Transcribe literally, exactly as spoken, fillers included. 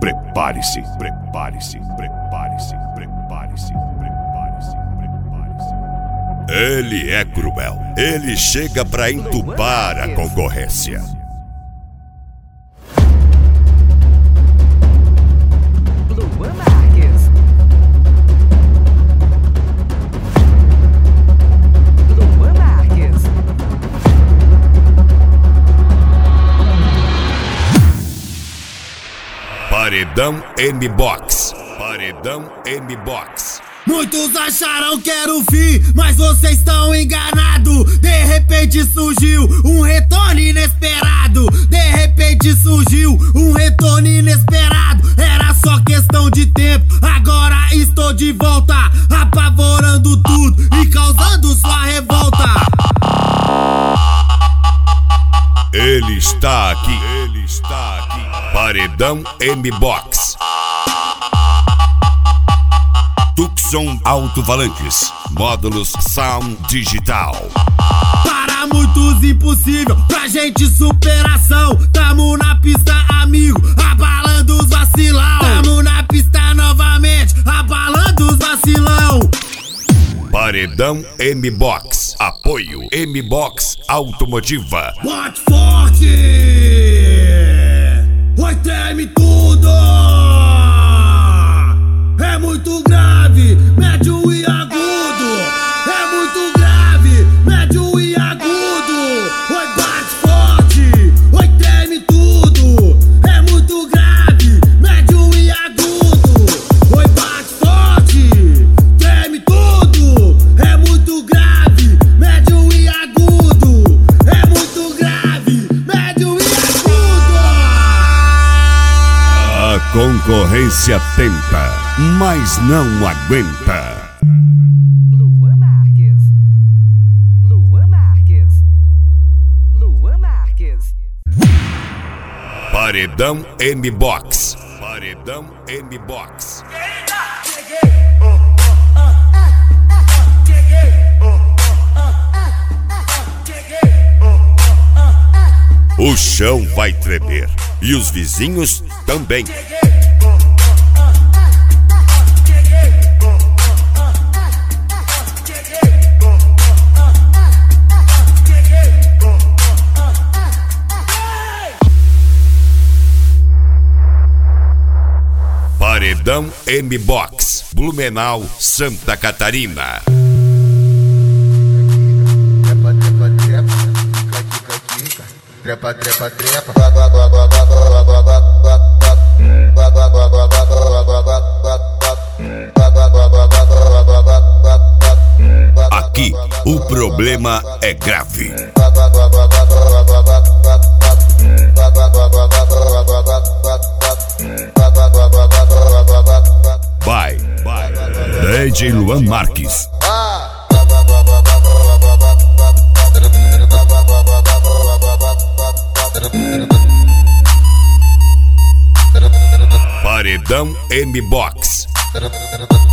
Prepare-se, prepare-se, prepare-se, prepare-se, prepare-se, prepare-se. Ele é cruel. Ele chega pra entubar a concorrência. Paredão M-Box. Paredão M-Box. Muitos acharam que era o fim, mas vocês estão enganados. De repente surgiu um retorno inesperado. De repente surgiu um retorno inesperado. Era só questão de tempo, agora estou de volta, apavorando tudo e causando sua revolta. Ele está aqui. Ele está aqui. Paredão M-Box. Tucson Alto-Falantes. Módulos Sound Digital. Para muitos impossível, pra gente superação. Tamo na pista, amigo, abalando os vacilão. Tamo na pista novamente, abalando os vacilão. Paredão M-Box. Apoio M-Box Automotiva. Bote forte! Oi, treme tudo! É muito grave, médio e agudo. É muito grave, médio e agudo. Oi, bate forte! Oi, treme tudo! É muito grave, médio e agudo. Oi, bate forte! Treme tudo! É muito grave, médio e agudo. É muito grave, médio e agudo. A concorrência tenta, mas não aguenta. Luan Marques. Luan Marques. Luan Marques. Paredão M-Box. Paredão M-Box. O chão vai tremer e os vizinhos também. Paredão M-Box, Blumenau, Santa Catarina. Trepa, trepa, trepa. Aqui o problema é grave. Vai, vai, D J Luan Marques. Paredão M-Box.